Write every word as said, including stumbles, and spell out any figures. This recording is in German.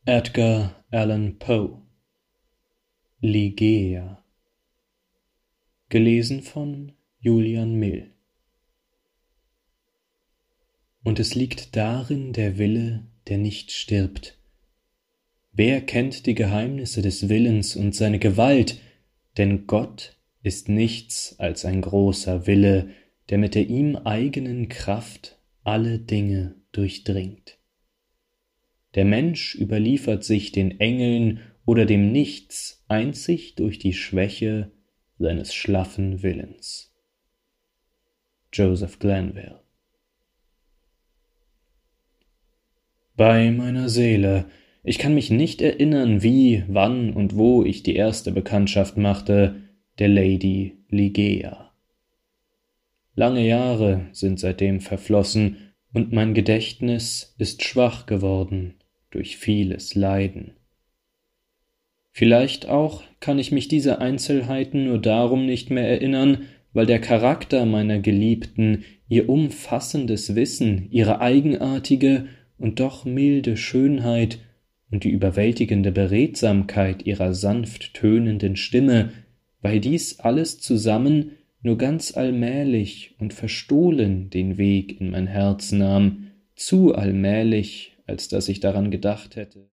Edgar Allan Poe. Ligeia. Gelesen von Julian Mill. Und es liegt darin der Wille, der nicht stirbt. Wer kennt die Geheimnisse des Willens und seine Gewalt? Denn Gott ist nichts als ein großer Wille, der mit der ihm eigenen Kraft alle Dinge durchdringt. Der Mensch überliefert sich den Engeln oder dem Nichts einzig durch die Schwäche seines schlaffen Willens. Joseph Glanvill. Bei meiner Seele, ich kann mich nicht erinnern, wie, wann und wo ich die erste Bekanntschaft machte, der Lady Ligeia. Lange Jahre sind seitdem verflossen, und mein Gedächtnis ist schwach geworden durch vieles Leiden. Vielleicht auch kann ich mich dieser Einzelheiten nur darum nicht mehr erinnern, weil der Charakter meiner Geliebten, ihr umfassendes Wissen, ihre eigenartige und doch milde Schönheit und die überwältigende Beredsamkeit ihrer sanft tönenden Stimme, weil dies alles zusammen nur ganz allmählich und verstohlen den Weg in mein Herz nahm, zu allmählich, als dass ich daran gedacht hätte.